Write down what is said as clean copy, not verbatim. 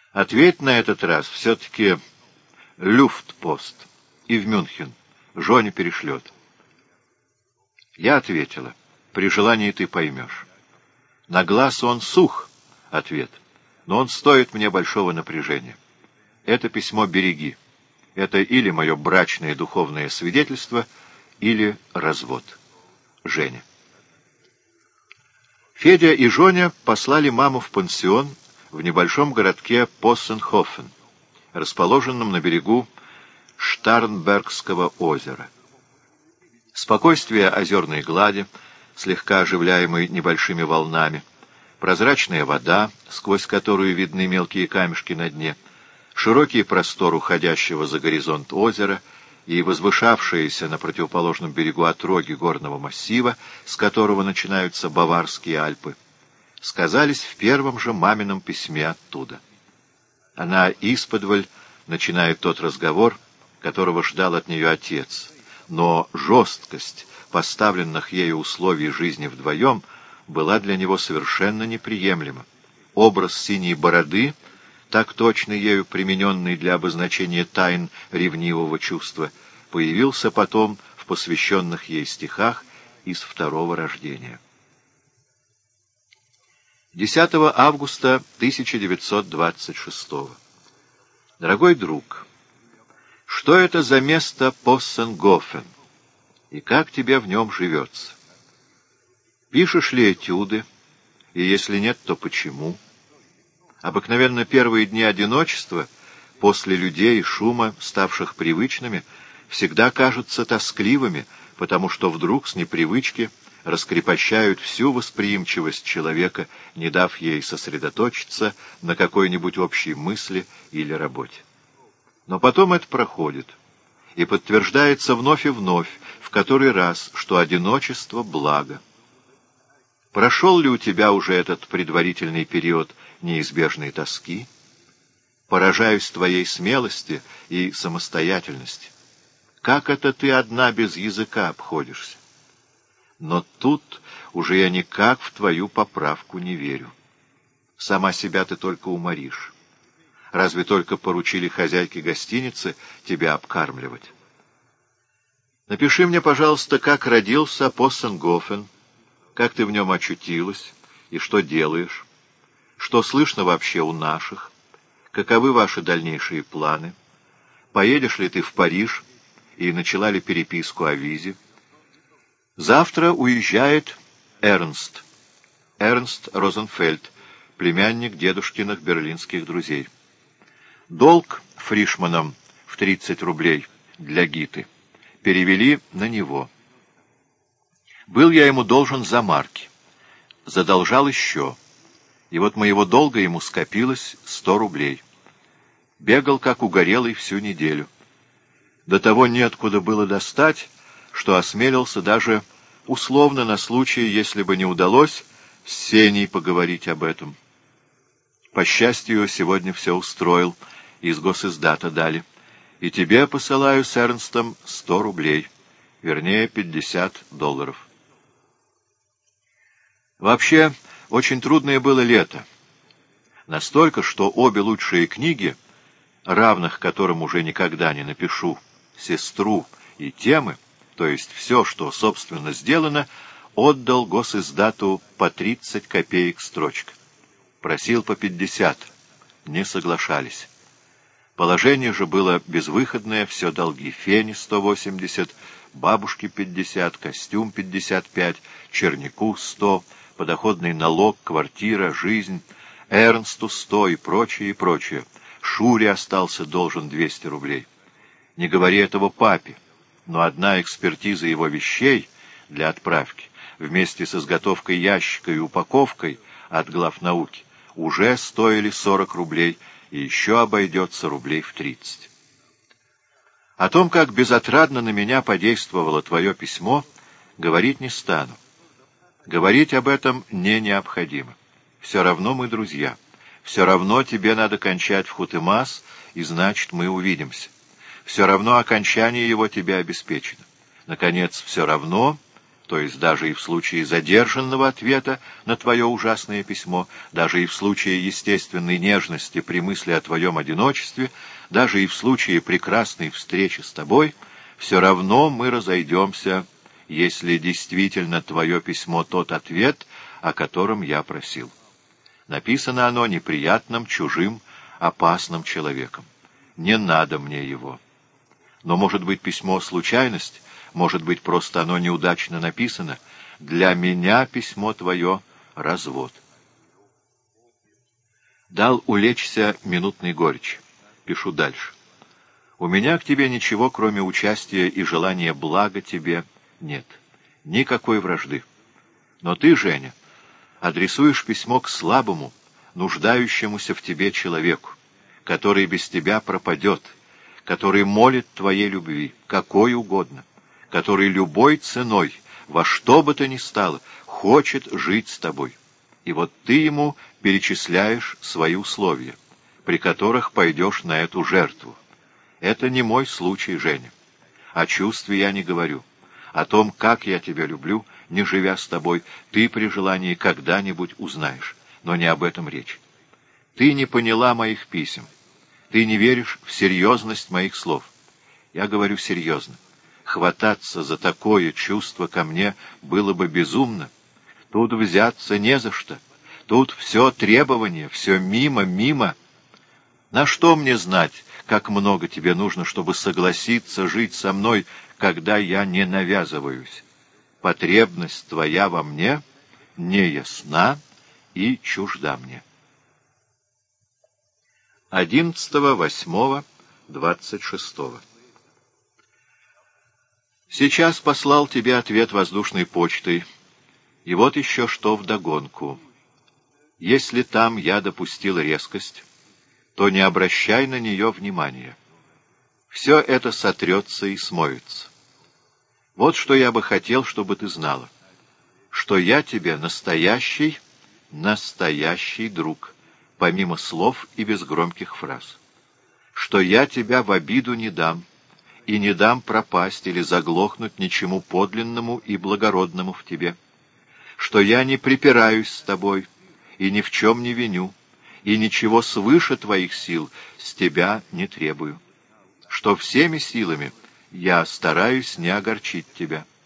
Ответь на этот раз все-таки люфтпост и в Мюнхен. Жоне перешлет. Я ответила. При желании ты поймешь. На глаз он сух, ответ, но он стоит мне большого напряжения. Это письмо береги. Это или мое брачное духовное свидетельство, или развод. Женя. Федя и Жоня послали маму в пансион в небольшом городке Поссенхофен, расположенном на берегу Штарнбергского озера. Спокойствие озерной глади, слегка оживляемой небольшими волнами, прозрачная вода, сквозь которую видны мелкие камешки на дне, широкий простор уходящего за горизонт озера и возвышавшиеся на противоположном берегу отроги горного массива, с которого начинаются Баварские Альпы, сказались в первом же мамином письме оттуда. Она исподволь начинает тот разговор, которого ждал от нее отец, но жесткость поставленных ею условий жизни вдвоем была для него совершенно неприемлема. Образ синей бороды, так точно ею примененный для обозначения тайн ревнивого чувства, появился потом в посвященных ей стихах из второго рождения. 10 августа 1926. Дорогой друг, что это за место Поссенгофен, и как тебе в нем живется? Пишешь ли этюды, и если нет, то почему? Обыкновенно первые дни одиночества, после людей и шума, ставших привычными, всегда кажутся тоскливыми, потому что вдруг с непривычки раскрепощают всю восприимчивость человека, не дав ей сосредоточиться на какой-нибудь общей мысли или работе. Но потом это проходит, и подтверждается вновь и вновь, в который раз, что одиночество — благо. Прошел ли у тебя уже этот предварительный период неизбежной тоски? Поражаюсь твоей смелости и самостоятельности. Как это ты одна без языка обходишься? Но тут уже я никак в твою поправку не верю. Сама себя ты только уморишь. Разве только поручили хозяйке гостиницы тебя обкармливать? Напиши мне, пожалуйста, как родился Поссенгофен, как ты в нем очутилась и что делаешь, что слышно вообще у наших, каковы ваши дальнейшие планы, поедешь ли ты в Париж и начала ли переписку о визе. Завтра уезжает Эрнст Розенфельд, племянник дедушкиных берлинских друзей. Долг Фришманам в 30 рублей для Гиты перевели на него. Был я ему должен за марки, задолжал еще, и вот моего долга ему скопилось 100 рублей. Бегал, как угорелый, всю неделю. До того неоткуда было достать, что осмелился даже условно на случай, если бы не удалось с Сеней поговорить об этом. По счастью, сегодня все устроил, из госиздата дали. И тебе посылаю с Эрнстом 100 рублей, вернее, $50. Вообще, очень трудное было лето. Настолько, что обе лучшие книги, равных которым уже никогда не напишу, «Сестру» и «Темы», то есть все, что, собственно, сделано, отдал госиздату по 30 копеек строчка. Просил по 50, не соглашались. Положение же было безвыходное, все долги: Фене 180, бабушке 50, костюм 55, черняку 100, подоходный налог, квартира, жизнь, Эрнсту 100 и прочее, и прочее. Шуре остался должен 200 рублей. Не говори этого папе, но одна экспертиза его вещей для отправки, вместе с изготовкой ящика и упаковкой от главнауки, уже стоили 40 рублей, и еще обойдется рублей в 30. О том, как безотрадно на меня подействовало твое письмо, говорить не стану. Говорить об этом не необходимо. Все равно мы друзья. Все равно тебе надо кончать в Хутемас, и значит, мы увидимся. Все равно окончание его тебе обеспечено. Наконец, все равно то есть даже и в случае задержанного ответа на твое ужасное письмо, даже и в случае естественной нежности при мысли о твоем одиночестве, даже и в случае прекрасной встречи с тобой, все равно мы разойдемся, если действительно твое письмо тот ответ, о котором я просил. Написано оно неприятным, чужим, опасным человеком. Не надо мне его. Но, может быть, письмо — случайность, может быть, просто оно неудачно написано. Для меня письмо твое — развод. Дал улечься минутной горечь. Пишу дальше. У меня к тебе ничего, кроме участия и желания блага тебе, нет. Никакой вражды. Но ты, Женя, адресуешь письмо к слабому, нуждающемуся в тебе человеку, который без тебя пропадет, который молит твоей любви, какой угодно, который любой ценой, во что бы то ни стало, хочет жить с тобой. И вот ты ему перечисляешь свои условия, при которых пойдешь на эту жертву. Это не мой случай, Женя. О чувстве я не говорю. О том, как я тебя люблю, не живя с тобой, ты при желании когда-нибудь узнаешь. Но не об этом речь. Ты не поняла моих писем. Ты не веришь в серьезность моих слов. Я говорю серьезно. Хвататься за такое чувство ко мне было бы безумно. Тут взяться не за что. Тут все требование, все мимо. На что мне знать, как много тебе нужно, чтобы согласиться жить со мной, когда я не навязываюсь? Потребность твоя во мне не ясна и чужда мне. 11.08.26. Сейчас послал тебе ответ воздушной почтой, и вот еще что вдогонку. Если там я допустил резкость, то не обращай на нее внимания. Все это сотрется и смоется. Вот что я бы хотел, чтобы ты знала, что я тебе настоящий друг, помимо слов и без громких фраз, что я тебя в обиду не дам, и не дам пропасть или заглохнуть ничему подлинному и благородному в тебе, что я не припираюсь с тобой и ни в чем не виню, и ничего свыше твоих сил с тебя не требую, что всеми силами я стараюсь не огорчить тебя,